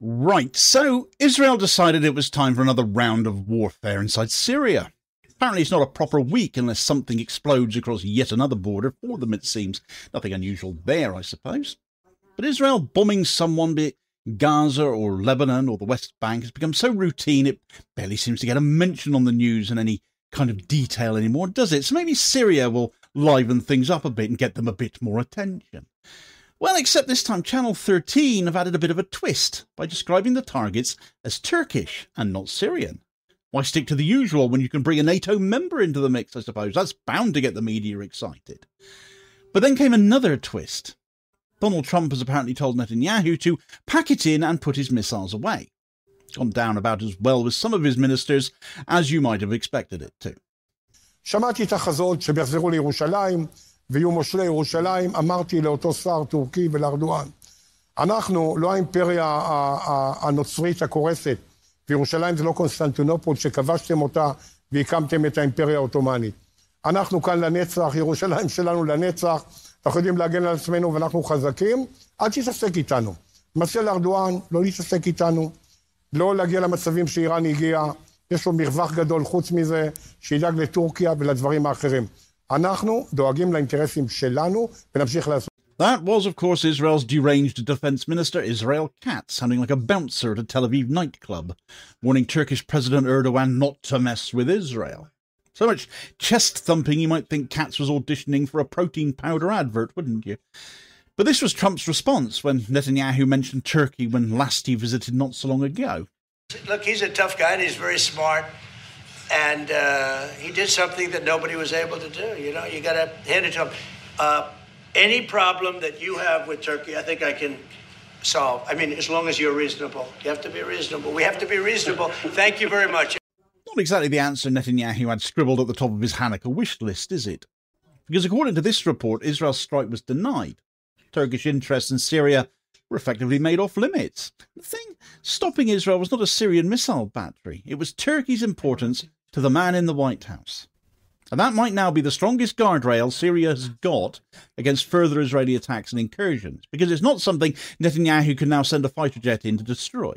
Right, so Israel decided it was time for another round of warfare inside Syria. Apparently it's not a proper week unless something explodes across yet another border for them, it seems. Nothing unusual there, I suppose. But Israel bombing someone, be it Gaza or Lebanon or the West Bank, has become so routine it barely seems to get a mention on the news in any kind of detail anymore, does it? So maybe Syria will liven things up a bit and get them a bit more attention. Well, except this time Channel 13 have added a bit of a twist by describing the targets as Turkish and not Syrian. Why stick to the usual when you can bring a NATO member into the mix, I suppose? That's bound to get the media excited. But then came another twist. Donald Trump has apparently told Netanyahu to pack it in and put his missiles away. Gone down about as well with some of his ministers as you might have expected it to. שמעתי את החזות שבחזרו לירושלים ויהיו מושלי ירושלים, אמרתי לאותו שר טורקי ולארדואן. אנחנו לא האימפריה הנוצרית הקורסת, וירושלים זה לא קונסטנטינופול שכבשתם אותה והקמתם את האימפריה העות'מאנית. אנחנו כאן לנצח, ירושלים שלנו לנצח, אנחנו יודעים להגן על עצמנו ואנחנו חזקים, אל תתעסק איתנו. מציע לארדואן לא להתעסק איתנו, לא להגיע למצבים שאיראן הגיעה, יש לו מרווח גדול חוץ מזה, שידאג לטורקיה ולדברים האחרים. אנחנו דואגים לאינטרסים שלנו ונמשיך לעשות. That was, of course, Israel's deranged defense minister, Israel Katz, sounding like a bouncer at a Tel Aviv nightclub, warning Turkish President Erdogan not to mess with Israel. So much chest-thumping you might think Katz was auditioning for a protein powder advert, wouldn't you? But this was Trump's response when Netanyahu mentioned Turkey when last he visited not so long ago. Look, he's a tough guy and he's very smart. And he did something that nobody was able to do. You know, you got to hand it to him. Any problem that you have with Turkey, I think I can solve. I mean, as long as you're reasonable. You have to be reasonable. We have to be reasonable. Thank you very much. Not exactly the answer Netanyahu had scribbled at the top of his Hanukkah wish list, is it? Because according to this report, Israel's strike was denied. Turkish interests in Syria were effectively made off limits. The thing stopping Israel was not a Syrian missile battery. It was Turkey's importance to the man in the White House. And that might now be the strongest guardrail Syria has got against further Israeli attacks and incursions, because it's not something Netanyahu can now send a fighter jet in to destroy.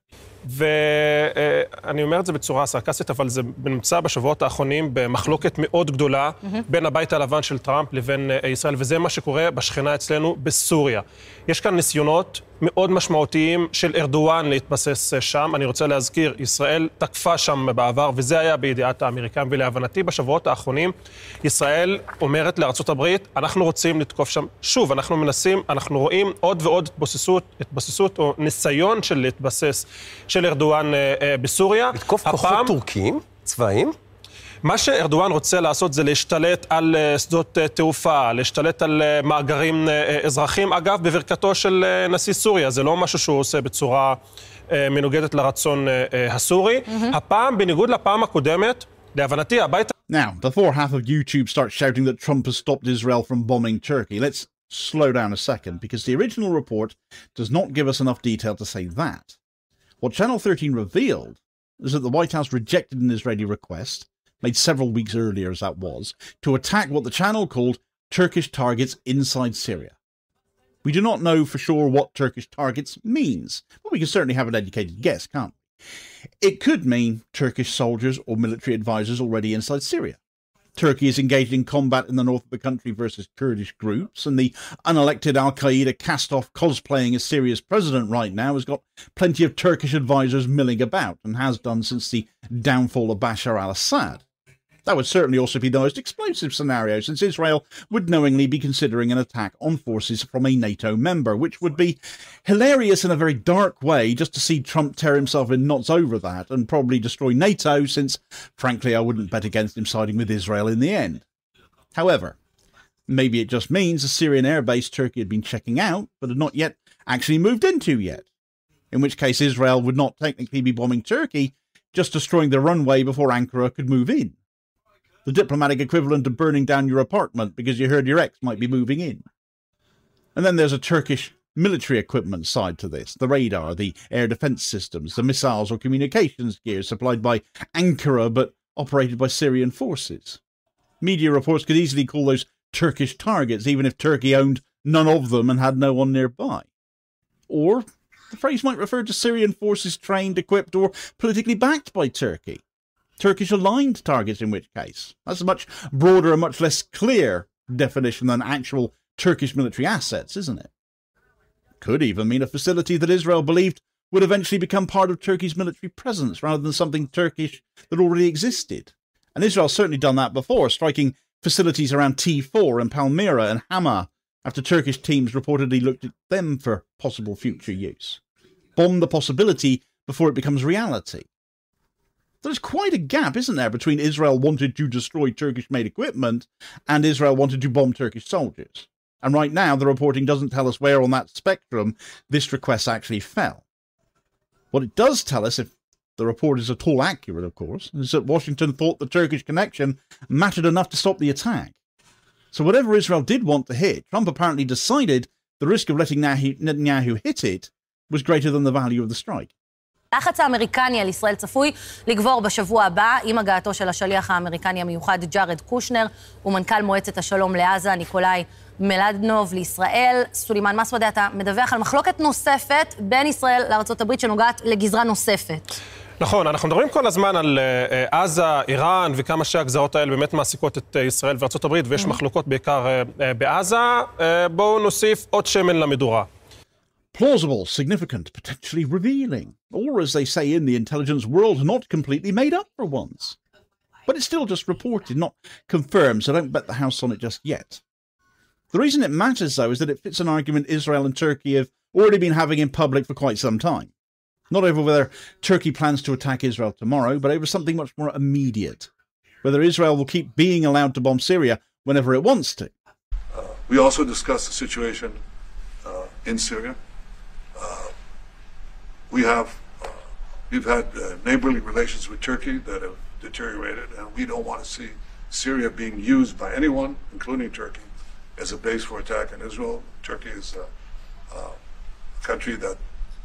ואני אומר את זה בצורה סרקסטית, אבל זה נמצא בשבועות האחרונים במחלוקת מאוד גדולה בין הבית הלבן של טראמפ לבין ישראל, וזה מה שקורה בשכנה אצלנו בסוריה. יש כאן ניסיונות מאוד משמעותיים של ארדואן להתבסס שם. אני רוצה להזכיר, ישראל תקפה שם בעבר, וזה היה בידיעת האמריקאים, ולהבנתי בשבועות האחרונים, ישראל אומרת לארצות הברית, אנחנו רוצים לתקוף שם. שוב, אנחנו מנסים, אנחנו רואים עוד ועוד התבססות או ניסיון של להתבסס של ארדואן בסוריה. לתקוף כוחות טורקיים, צבאיים? מה שארדואן רוצה לעשות זה להשתלט על שדות תעופה, להשתלט על מאגרים אזרחים, אגב, בברכתו של נשיא סוריה. זה לא משהו שהוא עושה בצורה מנוגדת לרצון הסורי. הפעם, בניגוד לפעם הקודמת, להבנתי, הבית... Now, before half of YouTube starts shouting that Trump has stopped Israel from bombing Turkey, let's slow down a second, because the original report does not give us enough detail to say that. What Channel 13 revealed is that the White House rejected an Israeli request, made several weeks earlier as that was, to attack what the channel called Turkish targets inside Syria. We do not know for sure what Turkish targets means, but we can certainly have an educated guess, can't we? It could mean Turkish soldiers or military advisors already inside Syria. Turkey is engaged in combat in the north of the country versus Kurdish groups, and the unelected al-Qaeda cast-off cosplaying as Syria's president right now has got plenty of Turkish advisors milling about, and has done since the downfall of Bashar al-Assad. That would certainly also be the most explosive scenario, since Israel would knowingly be considering an attack on forces from a NATO member, which would be hilarious in a very dark way just to see Trump tear himself in knots over that and probably destroy NATO, since, frankly, I wouldn't bet against him siding with Israel in the end. However, maybe it just means a Syrian airbase Turkey had been checking out, but had not yet actually moved into yet, in which case Israel would not technically be bombing Turkey, just destroying the runway before Ankara could move in. The diplomatic equivalent of burning down your apartment because you heard your ex might be moving in. And then there's a Turkish military equipment side to this. The radar, the air defense systems, the missiles or communications gear supplied by Ankara but operated by Syrian forces. Media reports could easily call those Turkish targets, even if Turkey owned none of them and had no one nearby. Or The phrase might refer to Syrian forces trained, equipped, or politically backed by Turkey. Turkish-aligned targets in which case. That's a much broader and much less clear definition than actual Turkish military assets, isn't it? Could even mean a facility that Israel believed would eventually become part of Turkey's military presence rather than something Turkish that already existed. And Israel's certainly done that before, striking facilities around T4 and Palmyra and Hama after Turkish teams reportedly looked at them for possible future use. Bomb the possibility before it becomes reality. There's quite a gap, isn't there, between Israel wanted to destroy Turkish-made equipment and Israel wanted to bomb Turkish soldiers. And right now, the reporting doesn't tell us where on that spectrum this request actually fell. What it does tell us, if the report is at all accurate, of course, is that Washington thought the Turkish connection mattered enough to stop the attack. So whatever Israel did want to hit, Trump apparently decided the risk of letting Netanyahu hit it was greater than the value of the strike. לחץ האמריקני על ישראל צפוי לגבור בשבוע הבא עם הגעתו של השליח האמריקני המיוחד ג'ארד קושנר ומנכ"ל מועצת השלום לעזה ניקולאי מלדנוב לישראל. סולימאן מסוודה, אתה מדווח על מחלוקת נוספת בין ישראל לארצות הברית שנוגעת לגזרה נוספת. נכון, אנחנו מדברים כל הזמן על עזה, איראן וכמה שהגזרות האלה באמת מעסיקות את ישראל וארצות הברית ויש מחלוקות בעיקר בעזה. בואו נוסיף עוד שמן למדורה. Plausible, significant, potentially revealing. Or, as they say in the intelligence world, not completely made up for once. But it's still just reported, not confirmed, so don't bet the house on it just yet. The reason it matters, though, is that it fits an argument Israel and Turkey have already been having in public for quite some time. Not over whether Turkey plans to attack Israel tomorrow, but over something much more immediate. Whether Israel will keep being allowed to bomb Syria whenever it wants to. We also discussed the situation in Syria. We've had neighborly relations with Turkey that have deteriorated, and we don't want to see Syria being used by anyone, including Turkey, as a base for attack on Israel. Turkey is a country that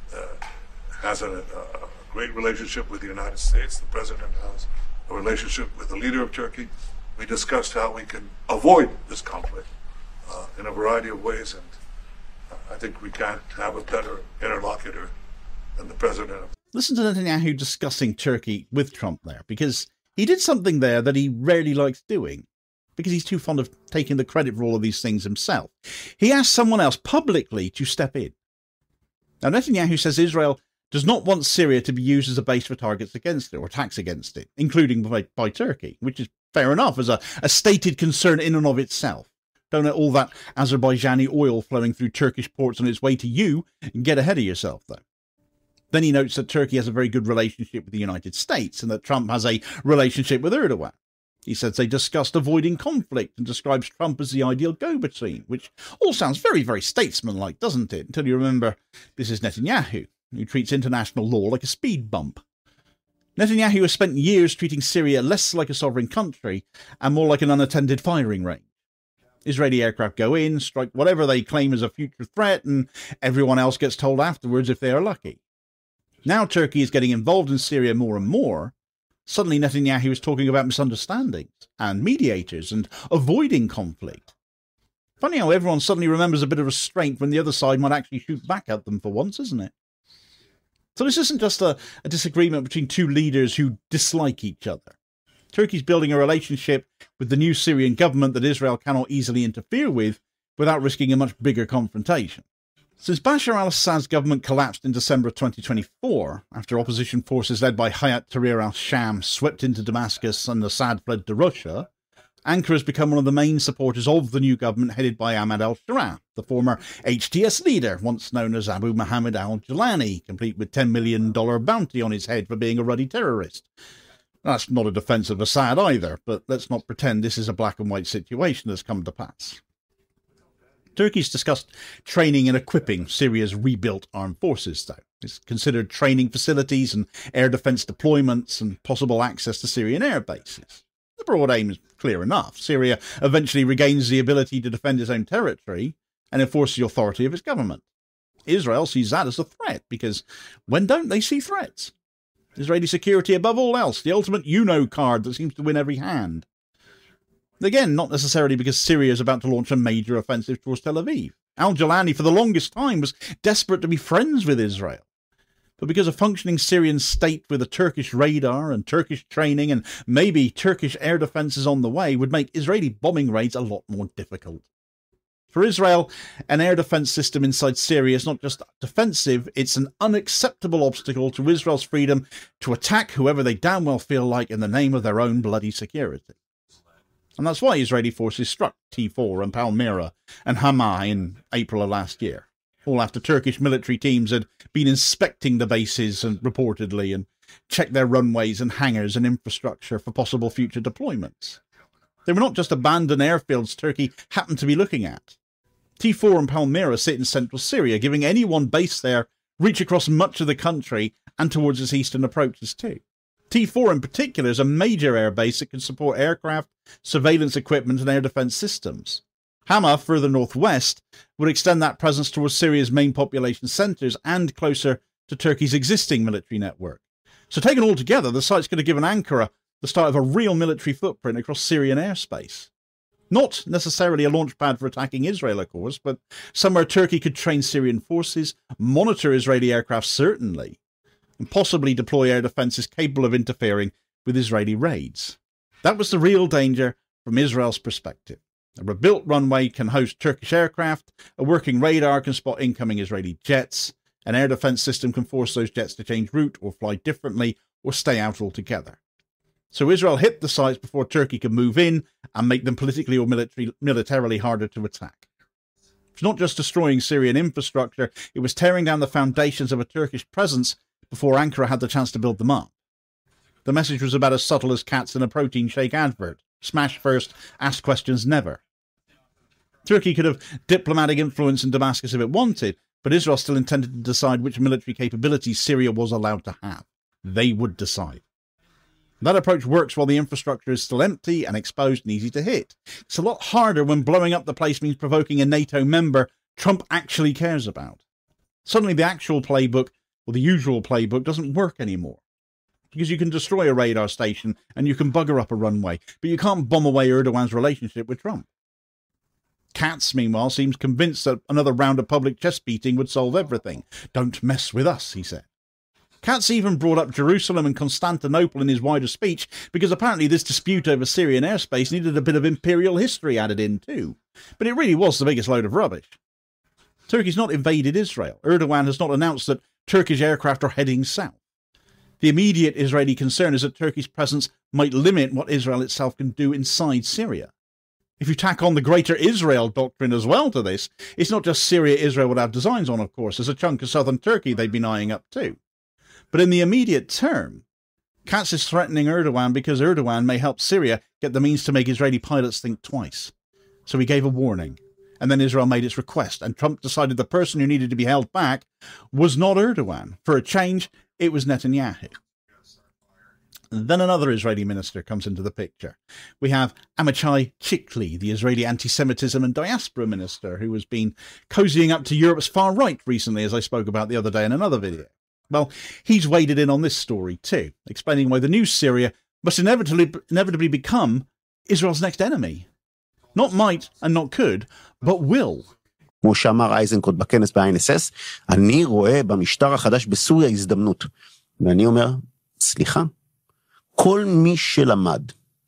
has a great relationship with the United States. The president has a relationship with the leader of Turkey. We discussed how we can avoid this conflict in a variety of ways, and I think we can't have a better interlocutor than the president. Listen to Netanyahu discussing Turkey with Trump there, because he did something there that he rarely likes doing, because he's too fond of taking the credit for all of these things himself. He asked someone else publicly to step in. Now, Netanyahu says Israel does not want Syria to be used as a base for targets against it or attacks against it, including by Turkey, which is fair enough as a stated concern in and of itself. Don't let all that Azerbaijani oil flowing through Turkish ports on its way to you get ahead of yourself, though. Then he notes that Turkey has a very good relationship with the United States and that Trump has a relationship with Erdogan. He says they discussed avoiding conflict and describes Trump as the ideal go-between, which all sounds very, very statesman-like, doesn't it? Until you remember this is Netanyahu, who treats international law like a speed bump. Netanyahu has spent years treating Syria less like a sovereign country and more like an unattended firing range. Israeli aircraft go in, strike whatever they claim is a future threat, and everyone else gets told afterwards if they are lucky. Now Turkey is getting involved in Syria more and more. Suddenly Netanyahu is talking about misunderstandings and mediators and avoiding conflict. Funny how everyone suddenly remembers a bit of restraint when the other side might actually shoot back at them for once, isn't it? So this isn't just a disagreement between two leaders who dislike each other. Turkey's building a relationship with the new Syrian government that Israel cannot easily interfere with without risking a much bigger confrontation. Since Bashar al-Assad's government collapsed in December 2024, after opposition forces led by Hayat Tahrir al-Sham swept into Damascus and Assad fled to Russia, Ankara has become one of the main supporters of the new government headed by Ahmad al-Sharaa, the former HTS leader, once known as Abu Muhammad al-Jilani, complete with $10 million bounty on his head for being a ruddy terrorist. That's not a defence of Assad either, but let's not pretend this is a black and white situation that's come to pass. Turkey's discussed training and equipping Syria's rebuilt armed forces, though. It's considered training facilities and air defence deployments and possible access to Syrian air bases. The broad aim is clear enough. Syria eventually regains the ability to defend its own territory and enforce the authority of its government. Israel sees that as a threat, because when don't they see threats? Israeli security above all else, the ultimate you-know card that seems to win every hand. Again, not necessarily because Syria is about to launch a major offensive towards Tel Aviv. Al-Jilani, for the longest time, was desperate to be friends with Israel. But because a functioning Syrian state with a Turkish radar and Turkish training and maybe Turkish air defences on the way would make Israeli bombing raids a lot more difficult. For Israel, an air defence system inside Syria is not just defensive, it's an unacceptable obstacle to Israel's freedom to attack whoever they damn well feel like in the name of their own bloody security. And that's why Israeli forces struck T4 and Palmyra and Hama in April of last year. All after Turkish military teams had been inspecting the bases and reportedly and checked their runways and hangars and infrastructure for possible future deployments. They were not just abandoned airfields Turkey happened to be looking at. T4 and Palmyra sit in central Syria, giving anyone based there reach across much of the country and towards its eastern approaches too. T4 in particular is a major airbase that can support aircraft, surveillance equipment and air defence systems. Hama, further northwest, would extend that presence towards Syria's main population centres and closer to Turkey's existing military network. So taken all together, the site's going to give an Ankara the start of a real military footprint across Syrian airspace. Not necessarily a launch pad for attacking Israel, of course, but somewhere Turkey could train Syrian forces, monitor Israeli aircraft certainly, and possibly deploy air defences capable of interfering with Israeli raids. That was the real danger from Israel's perspective. A rebuilt runway can host Turkish aircraft, a working radar can spot incoming Israeli jets, an air defence system can force those jets to change route or fly differently or stay out altogether. So Israel hit the sites before Turkey could move in and make them politically or militarily harder to attack. It's not just destroying Syrian infrastructure, it was tearing down the foundations of a Turkish presence before Ankara had the chance to build them up. The message was about as subtle as cats in a protein shake advert. Smash first, ask questions never. Turkey could have diplomatic influence in Damascus if it wanted, but Israel still intended to decide which military capabilities Syria was allowed to have. They would decide. That approach works while the infrastructure is still empty and exposed and easy to hit. It's a lot harder when blowing up the place means provoking a NATO member Trump actually cares about. Suddenly the actual playbook, or the usual playbook, doesn't work anymore. Because you can destroy a radar station and you can bugger up a runway, but you can't bomb away Erdogan's relationship with Trump. Katz, meanwhile, seems convinced that another round of public chest beating would solve everything. Don't mess with us, he said. Katz even brought up Jerusalem and Constantinople in his wider speech because apparently this dispute over Syrian airspace needed a bit of imperial history added in too. But it really was the biggest load of rubbish. Turkey's not invaded Israel. Erdogan has not announced that Turkish aircraft are heading south. The immediate Israeli concern is that Turkey's presence might limit what Israel itself can do inside Syria. If you tack on the Greater Israel doctrine as well to this, it's not just Syria Israel would have designs on, of course. There's a chunk of southern Turkey they've been eyeing up too. But in the immediate term, Katz is threatening Erdogan because Erdogan may help Syria get the means to make Israeli pilots think twice. So he gave a warning, and then Israel made its request, and Trump decided the person who needed to be held back was not Erdogan. For a change, it was Netanyahu. Then another Israeli minister comes into the picture. We have Amichai Chikli, the Israeli anti-Semitism and diaspora minister, who has been cozying up to Europe's far right recently, as I spoke about the other day in another video. Well, he's waded in on this story too, explaining why the new Syria must inevitably become Israel's next enemy. Not might and not could, but will. כמו שאמר אייזנקוט בכנס ב-INSS, אני רואה במשטר החדש בסוריה הזדמנות. ואני אומר, סליחה, כל מי שלמד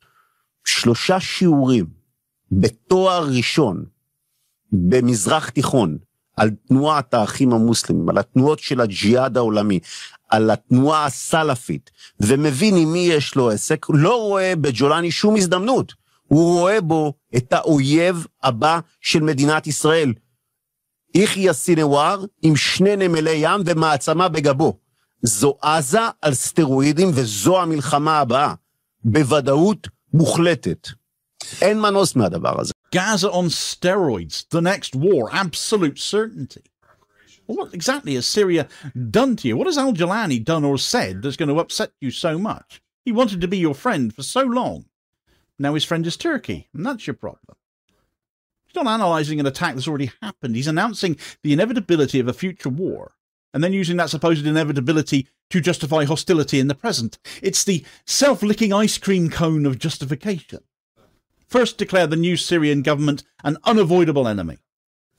3 שיעורים בתואר ראשון במזרח תיכון, על תנועת האחים המוסלמים, על התנועות של הג'יהאד העולמי, על התנועה הסלאפית, ומבין עם מי יש לו עסק, לא רואה בג'ולני שום הזדמנות. הוא רואה בו את האויב הבא של מדינת ישראל. יחיא סינואר עם 2 נמלי ים ומעצמה בגבו. זו עזה על סטרואידים וזו המלחמה הבאה. בוודאות מוחלטת. אין מנוס מהדבר הזה. Gaza on steroids, the next war, absolute certainty. Well, what exactly has Syria done to you? What has Al-Jilani done or said that's going to upset you so much? He wanted to be your friend for so long. Now his friend is Turkey, and that's your problem. He's not analysing an attack that's already happened. He's announcing the inevitability of a future war, and then using that supposed inevitability to justify hostility in the present. It's the self-licking ice cream cone of justification. First declare the new Syrian government an unavoidable enemy.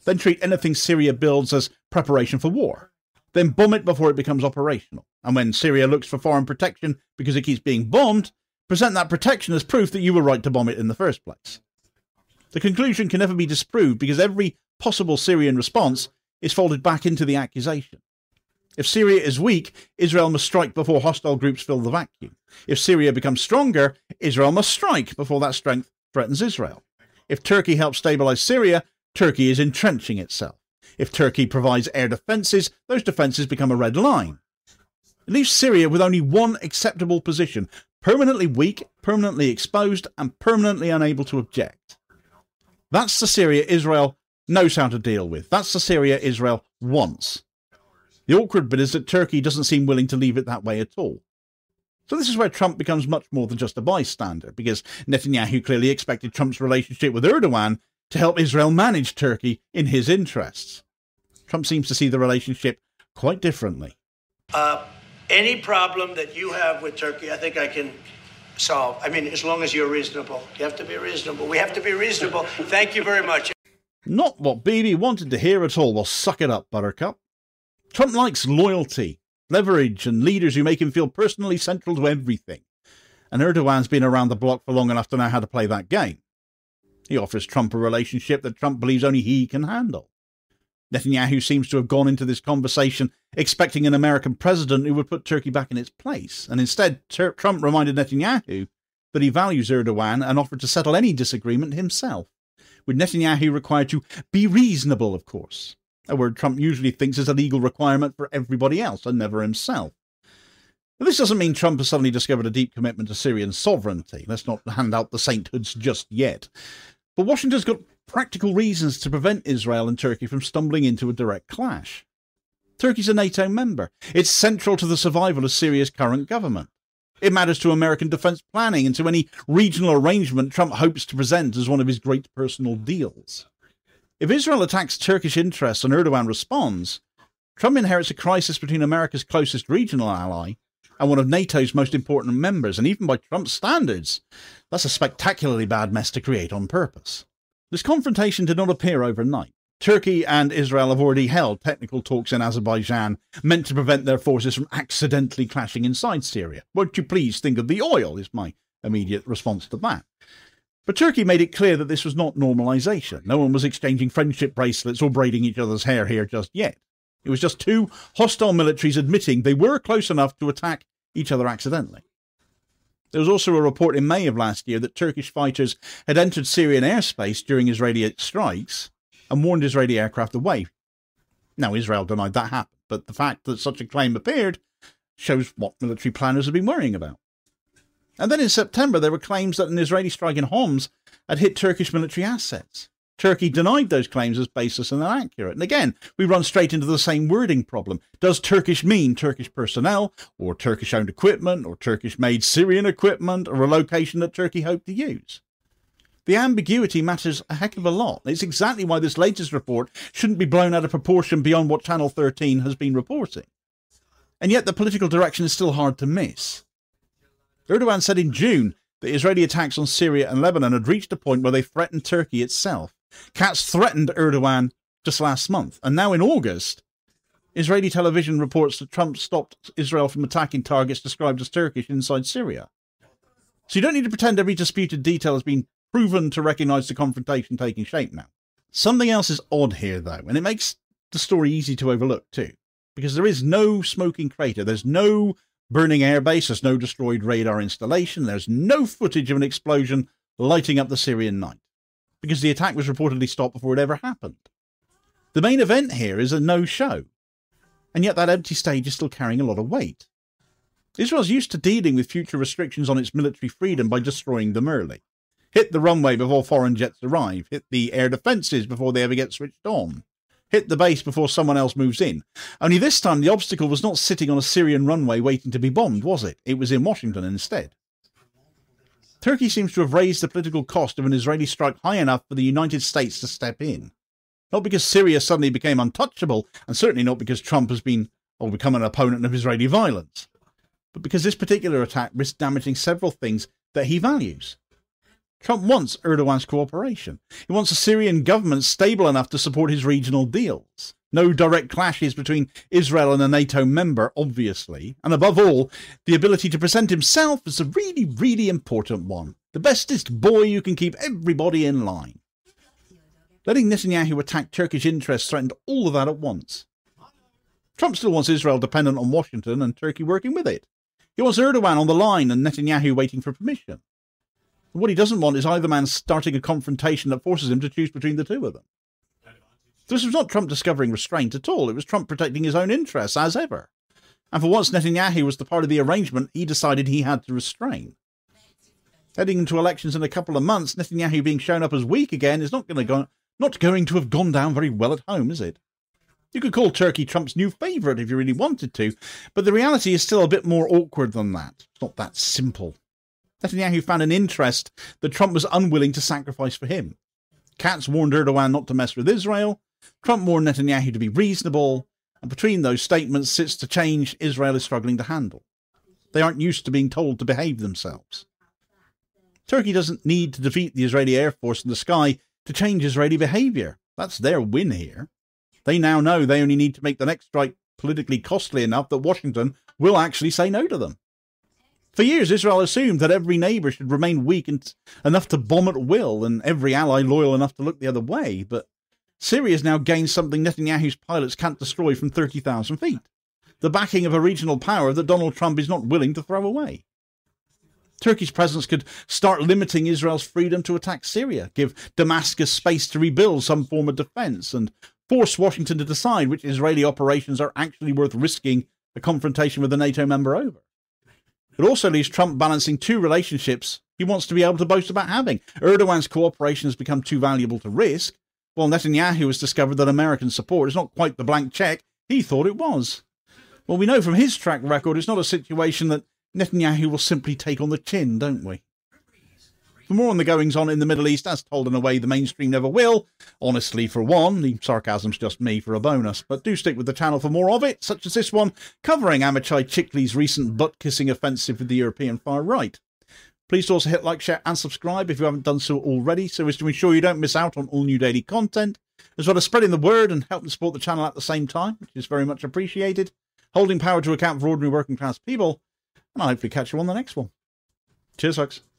then treat anything Syria builds as preparation for war, then bomb it before it becomes operational, and when Syria looks for foreign protection because it keeps being bombed, present that protection as proof that you were right to bomb it in the first place. The conclusion can never be disproved because every possible Syrian response is folded back into the accusation. If Syria is weak, Israel must strike before hostile groups fill the vacuum. If Syria becomes stronger, Israel must strike before that strength threatens Israel. If Turkey helps stabilize Syria, Turkey is entrenching itself. If Turkey provides air defences, those defences become a red line. It leaves Syria with only one acceptable position, permanently weak, permanently exposed, and permanently unable to object. That's the Syria Israel knows how to deal with. That's the Syria Israel wants. The awkward bit is that Turkey doesn't seem willing to leave it that way at all. So this is where Trump becomes much more than just a bystander, because Netanyahu clearly expected Trump's relationship with Erdogan to help Israel manage Turkey in his interests. Trump seems to see the relationship quite differently. Any problem that you have with Turkey, I think I can solve. I mean, as long as you're reasonable. You have to be reasonable. We have to be reasonable. Thank you very much. Not what Bibi wanted to hear at all. Well, suck it up, Buttercup. Trump likes loyalty, leverage, and leaders who make him feel personally central to everything. And Erdogan's been around the block for long enough to know how to play that game. He offers Trump a relationship that Trump believes only he can handle. Netanyahu seems to have gone into this conversation expecting an American president who would put Turkey back in its place. And instead, Trump reminded Netanyahu that he values Erdogan and offered to settle any disagreement himself, with Netanyahu required to be reasonable, of course. A word Trump usually thinks is a legal requirement for everybody else and never himself. But this doesn't mean Trump has suddenly discovered a deep commitment to Syrian sovereignty. Let's not hand out the sainthoods just yet. But Washington's got practical reasons to prevent Israel and Turkey from stumbling into a direct clash. Turkey's a NATO member. It's central to the survival of Syria's current government. It matters to American defense planning and to any regional arrangement Trump hopes to present as one of his great personal deals. If Israel attacks Turkish interests and Erdogan responds, Trump inherits a crisis between America's closest regional ally and one of NATO's most important members, and even by Trump's standards, that's a spectacularly bad mess to create on purpose. This confrontation did not appear overnight. Turkey and Israel have already held technical talks in Azerbaijan meant to prevent their forces from accidentally clashing inside Syria. Won't you please think of the oil, is my immediate response to that. But Turkey made it clear that this was not normalization. No one was exchanging friendship bracelets or braiding each other's hair here just yet. It was just two hostile militaries admitting they were close enough to attack each other accidentally. There was also a report in May of last year that Turkish fighters had entered Syrian airspace during Israeli strikes and warned Israeli aircraft away. Now, Israel denied that happened, but the fact that such a claim appeared shows what military planners have been worrying about. And then in September, there were claims that an Israeli strike in Homs had hit Turkish military assets. Turkey denied those claims as baseless and inaccurate. And again, we run straight into the same wording problem. Does Turkish mean Turkish personnel, or Turkish-owned equipment, or Turkish-made Syrian equipment, or a location that Turkey hoped to use? The ambiguity matters a heck of a lot. It's exactly why this latest report shouldn't be blown out of proportion beyond what Channel 13 has been reporting. And yet the political direction is still hard to miss. Erdogan said in June that Israeli attacks on Syria and Lebanon had reached a point where they threatened Turkey itself. Katz threatened Erdogan just last month. And now in August, Israeli television reports that Trump stopped Israel from attacking targets described as Turkish inside Syria. So you don't need to pretend every disputed detail has been proven to recognise the confrontation taking shape now. Something else is odd here, though, and it makes the story easy to overlook too. Because there is no smoking crater, there's no burning airbase, there's no destroyed radar installation, there's no footage of an explosion lighting up the Syrian night. Because the attack was reportedly stopped before it ever happened. The main event here is a no-show. And yet that empty stage is still carrying a lot of weight. Israel's used to dealing with future restrictions on its military freedom by destroying them early. Hit the runway before foreign jets arrive. Hit the air defences before they ever get switched on. Hit the base before someone else moves in. Only this time the obstacle was not sitting on a Syrian runway waiting to be bombed, was it? It was in Washington instead. Turkey seems to have raised the political cost of an Israeli strike high enough for the United States to step in. Not because Syria suddenly became untouchable, and certainly not because Trump has become an opponent of Israeli violence, but because this particular attack risked damaging several things that he values. Trump wants Erdogan's cooperation. He wants a Syrian government stable enough to support his regional deals. No direct clashes between Israel and a NATO member, obviously. And above all, the ability to present himself as a really, really important one. The bestest boy who can keep everybody in line. Letting Netanyahu attack Turkish interests threatened all of that at once. Trump still wants Israel dependent on Washington and Turkey working with it. He wants Erdogan on the line and Netanyahu waiting for permission. And what he doesn't want is either man starting a confrontation that forces him to choose between the two of them. This was not Trump discovering restraint at all. It was Trump protecting his own interests, as ever. And for once Netanyahu was the part of the arrangement he decided he had to restrain. Heading into elections in a couple of months, Netanyahu being shown up as weak again is not going to have gone down very well at home, is it? You could call Turkey Trump's new favourite if you really wanted to, but the reality is still a bit more awkward than that. It's not that simple. Netanyahu found an interest that Trump was unwilling to sacrifice for him. Katz warned Erdogan not to mess with Israel. Trump warned Netanyahu to be reasonable, and between those statements sits the change Israel is struggling to handle. They aren't used to being told to behave themselves. Turkey doesn't need to defeat the Israeli Air Force in the sky to change Israeli behaviour. That's their win here. They now know they only need to make the next strike politically costly enough that Washington will actually say no to them. For years, Israel assumed that every neighbour should remain weak enough to bomb at will and every ally loyal enough to look the other way, but Syria's now gained something Netanyahu's pilots can't destroy from 30,000 feet. The backing of a regional power that Donald Trump is not willing to throw away. Turkey's presence could start limiting Israel's freedom to attack Syria, give Damascus space to rebuild some form of defence, and force Washington to decide which Israeli operations are actually worth risking a confrontation with a NATO member over. It also leaves Trump balancing two relationships he wants to be able to boast about having. Erdogan's cooperation has become too valuable to risk, while Netanyahu has discovered that American support is not quite the blank cheque he thought it was. Well, we know from his track record it's not a situation that Netanyahu will simply take on the chin, don't we? For more on the goings-on in the Middle East, as told in a way the mainstream never will, honestly for one, the sarcasm's just me for a bonus, but do stick with the channel for more of it, such as this one, covering Amichai Chikli's recent butt-kissing offensive with the European far right. Please also hit like, share and subscribe if you haven't done so already, so as to ensure you don't miss out on all new daily content, as well as spreading the word and helping support the channel at the same time, which is very much appreciated, holding power to account for ordinary working class people, and I'll hopefully catch you on the next one. Cheers, folks.